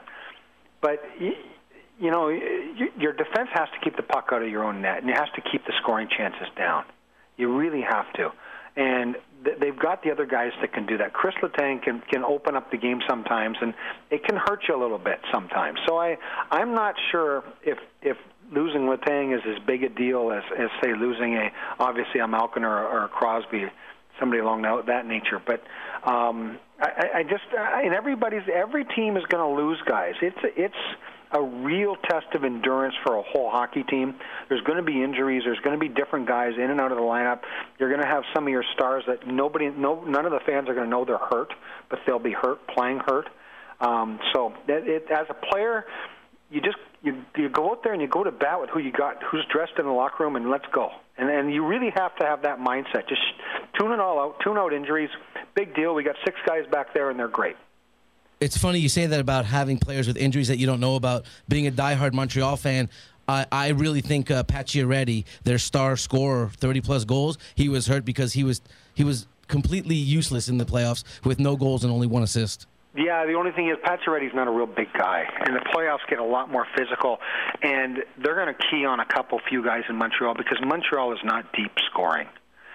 But you, you know, your defense has to keep the puck out of your own net, and it has to keep the scoring chances down. You really have to. And they've got the other guys that can do that. Chris Letang can can open up the game sometimes, and it can hurt you a little bit sometimes. So I I'm not sure if if losing Letang is as big a deal as, as say losing a obviously a Malkin or, or a Crosby, somebody along that, that nature. But um, I, I just I, and everybody's every team is going to lose guys. It's it's a real test of endurance for a whole hockey team. There's going to be injuries. There's going to be different guys in and out of the lineup. You're going to have some of your stars that nobody, no, none of the fans are going to know they're hurt, but they'll be hurt, playing hurt. Um, so it, it, as a player, you just you, you go out there and you go to bat with who you got, who's dressed in the locker room, and let's go. And and you really have to have that mindset. Just tune it all out, tune out injuries. Big deal. We got six guys back there, and they're great. It's funny you say that about having players with injuries that you don't know about. Being a diehard Montreal fan, I, I really think uh, Pacioretty, their star scorer, thirty-plus goals, he was hurt because he was he was completely useless in the playoffs with no goals and only one assist. Yeah, the only thing is Pacioretty's not a real big guy, and the playoffs get a lot more physical, and they're going to key on a couple few guys in Montreal because Montreal is not deep scoring.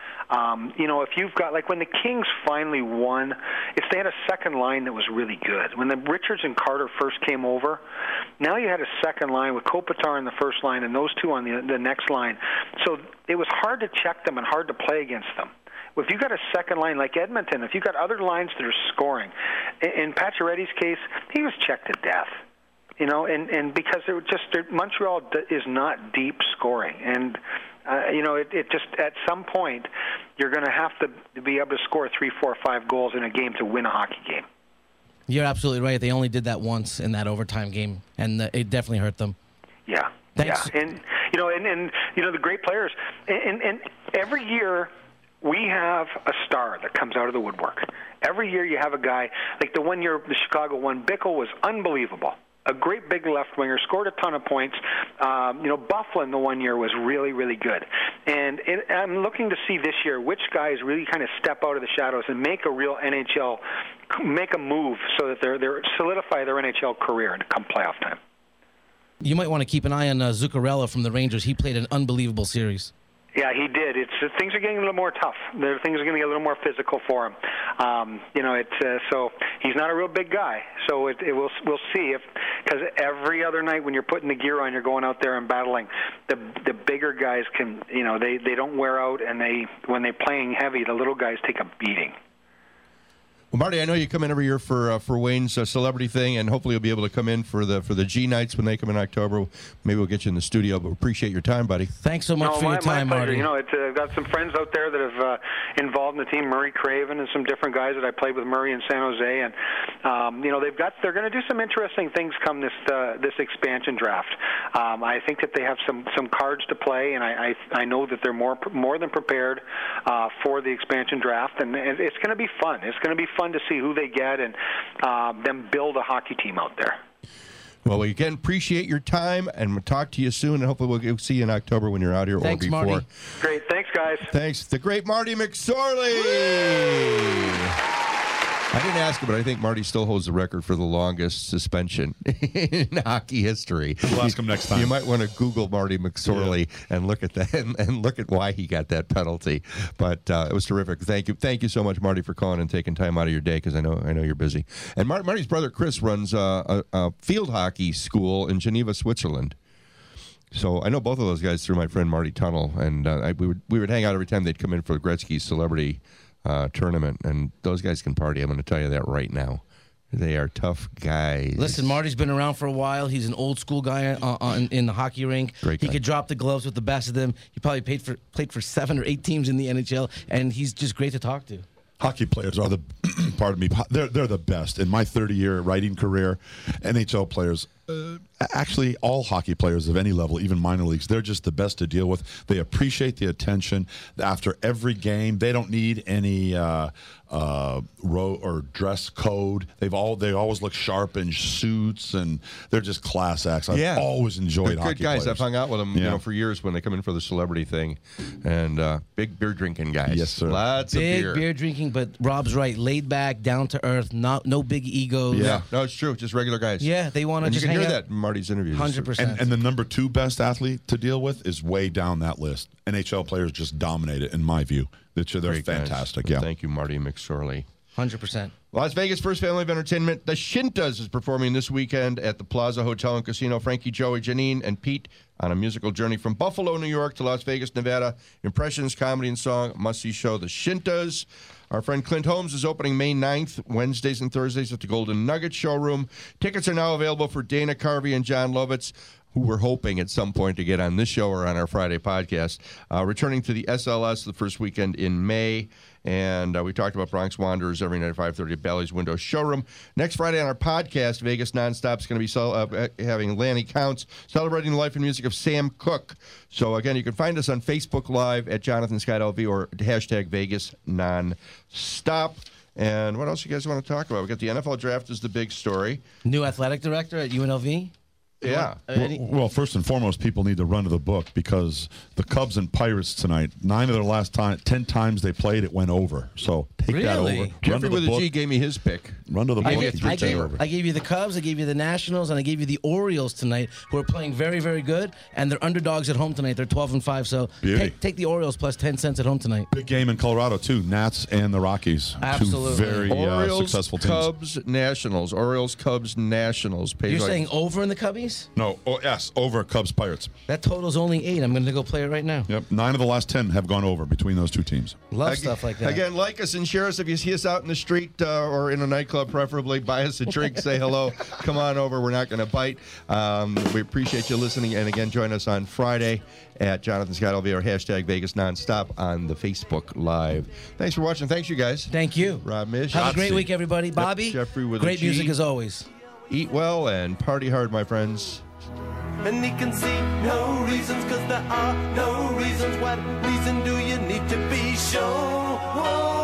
Um, you know, if you've got, like when the Kings finally won, if they had a second line that was really good. When the Richards and Carter first came over, now you had a second line with Kopitar in the first line and those two on the, the next line. So it was hard to check them and hard to play against them. If you've got a second line like Edmonton, if you've got other lines that are scoring, in, in Pacioretty's case, he was checked to death. You know, and, and because it just Montreal is not deep scoring, and uh, you know, it, it just at some point you're going to have to be able to score three, four, five goals in a game to win a hockey game. You're absolutely right. They only did that once in that overtime game, and uh, it definitely hurt them. Yeah, Thanks. yeah, and you know, and, and you know the great players, and, and every year we have a star that comes out of the woodwork. Every year you have a guy like the one year the Chicago won. Bickle was unbelievable. A great big left winger, scored a ton of points. Um, you know, Bufflin the one year was really, really good. And it, I'm looking to see this year which guys really kind of step out of the shadows and make a real N H L, make a move so that they're they're solidify their N H L career and come playoff time. You might want to keep an eye on uh, Zuccarello from the Rangers. He played an unbelievable series. Yeah, he did. It's uh, things are getting a little more tough. The things are going to get a little more physical for him. Um, you know, it's uh, so he's not a real big guy. So it, it will we'll see if because every other night when you're putting the gear on, you're going out there and battling. The the bigger guys can, you know, they, they don't wear out, and they when they're playing heavy, the little guys take a beating. Well, Marty, I know you come in every year for uh, for Wayne's uh, celebrity thing, and hopefully you'll be able to come in for the for the G nights when they come in October. Maybe we'll get you in the studio, but appreciate your time, buddy. Thanks so much no, for my, your time, my pleasure. Marty. You know, it's, uh, I've got some friends out there that have uh, involved in the team, Murray Craven and some different guys that I played with Murray in San Jose, and um, you know they've got they're going to do some interesting things come this uh, this expansion draft. Um, I think that they have some, some cards to play, and I, I I know that they're more more than prepared uh, for the expansion draft, and it's going to be fun. It's going to be fun to see who they get and uh, them build a hockey team out there. Well, we again appreciate your time, and we'll talk to you soon, and hopefully we'll see you in October when you're out here Thanks, or before. Marty. Great. Thanks, guys. Thanks. The great Marty McSorley. I didn't ask him, but I think Marty still holds the record for the longest suspension in hockey history. We'll ask him next time. You might want to Google Marty McSorley yeah. and look at that and, and look at why he got that penalty. But uh, it was terrific. Thank you, thank you so much, Marty, for calling and taking time out of your day because I know I know you're busy. And Mar- Marty's brother Chris runs uh, a, a field hockey school in Geneva, Switzerland. So I know both of those guys through my friend Marty Tunnel, and uh, I, we would we would hang out every time they'd come in for Gretzky's celebrity uh, tournament, and those guys can party. I'm going to tell you that right now. They are tough guys. Listen, Marty's been around for a while. He's an old school guy uh, on, in the hockey rink. Great he guy. could drop the gloves with the best of them. He probably played for played for seven or eight teams in the N H L, and he's just great to talk to. Hockey players are the, pardon me, they're they're the best. In my thirty-year writing career, N H L players, uh, actually all hockey players of any level, even minor leagues, they're just the best to deal with. They appreciate the attention. After every game, they don't need any uh, uh, row or dress code. They've all they always look sharp in suits, and they're just class acts. I've Yeah. always enjoyed Good hockey guys. players. I've hung out with them, you Yeah. know, for years when they come in for the celebrity thing, and uh, big beer drinking guys. Yes, sir. Lots Big of beer. beer. drinking, but Rob's right. Laid back, down to earth, not no big egos. Yeah, no, it's true. Just regular guys. Yeah, they want to And you just can hang hear out. that in Marty's interviews. Hundred percent. And, and the number two best athlete to deal with is way down that list. N H L players just dominate it, in my view. They're, they're Great guys. fantastic. Yeah. Thank you, Marty McSorley. Hundred percent. Las Vegas First Family of Entertainment, the Shintas, is performing this weekend at the Plaza Hotel and Casino. Frankie, Joey, Janine, and Pete on a musical journey from Buffalo, New York to Las Vegas, Nevada. Impressions, comedy, and song. Must-see show, the Shintas. Our friend Clint Holmes is opening May ninth, Wednesdays and Thursdays at the Golden Nugget Showroom. Tickets are now available for Dana Carvey and John Lovitz, who we're hoping at some point to get on this show or on our Friday podcast. Uh, returning to the S L S the first weekend in May. And uh, we talked about Bronx Wanderers every night at five thirty at Bally's Window Showroom. Next Friday on our podcast, Vegas Nonstop is going to be cel- uh, having Lanny Counts celebrating the life and music of Sam Cooke. So, again, you can find us on Facebook Live at Jonathan Scott L V or hashtag Vegas Nonstop. And what else you guys want to talk about? We got the N F L draft is the big story. New athletic director at U N L V. Yeah. Any- Well, well, first and foremost, people need to run to the book because the Cubs and Pirates tonight, nine of their last time, ten times they played, it went over. So take that Really? over. Run to Jeffrey the with a book. G gave me his pick. Run to the I, book. gave, and I, get that gave, over. I gave you the Cubs, I gave you the Nationals, and I gave you the Orioles tonight, who are playing very, very good, and they're underdogs at home tonight. They're twelve and five, so Beauty. take, take the Orioles plus ten cents at home tonight. Big game in Colorado too. Nats and the Rockies. Absolutely. Two very uh, Orioles, successful teams. Cubs, Nationals. Orioles, Cubs, Nationals. Pays You're like- saying over in the Cubbies? No, oh, yes, over Cubs Pirates. That total's only eight. I'm going to go play it right now. Yep, nine of the last ten have gone over between those two teams. Love Ag- stuff like that. Again, like us and share us. If you see us out in the street uh, or in a nightclub, preferably, buy us a drink, say hello, come on over. We're not going to bite. Um, we appreciate you listening. And again, join us on Friday at Jonathan Scott L V or hashtag Vegas Nonstop on the Facebook Live. Thanks for watching. Thanks, you guys. Thank you. Rob Mish. Have a great Otzi. week, everybody. Bobby, Jeffrey with a great G. music as always. Eat well and party hard, my friends. And he can see no reasons, cause there are no reasons. What reason do you need to be sure?